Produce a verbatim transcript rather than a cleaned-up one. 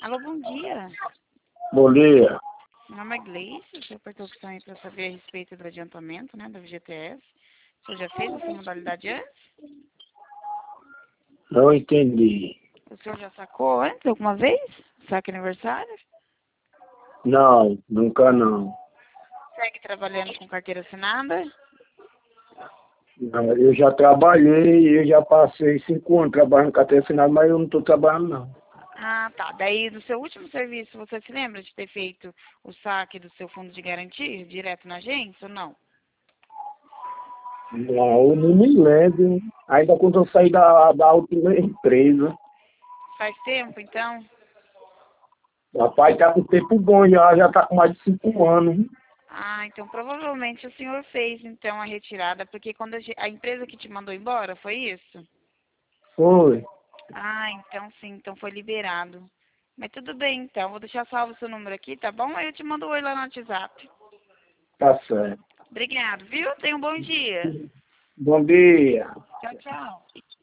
Alô, bom dia. Bom dia. Meu nome é Gleice, sou percussão aí para saber a respeito do adiantamento, né, do F G T S. O senhor já fez essa modalidade antes? Não entendi. O senhor já sacou antes, alguma vez? Saque aniversário? Não, nunca não. Segue trabalhando com carteira assinada? Não, eu já trabalhei, eu já passei cinco anos trabalhando com carteira assinada, mas eu não estou trabalhando não. Ah, tá. Daí, do seu último serviço, você se lembra de ter feito o saque do seu fundo de garantia direto na agência ou não? Não, eu não me lembro. Ainda quando eu saí da, da última empresa. Faz tempo, então? Rapaz, tá com tempo bom já, já tá com mais de cinco anos. Ah, então provavelmente o senhor fez, então, a retirada, porque quando a, ge- a empresa que te mandou embora, foi isso? Foi. Ah, então sim, então foi liberado. Mas tudo bem, então. Vou deixar salvo o seu número aqui, tá bom? Aí eu te mando um oi lá no WhatsApp. Tá certo. Obrigado, viu? Tenha um bom dia. Bom dia. Tchau, tchau.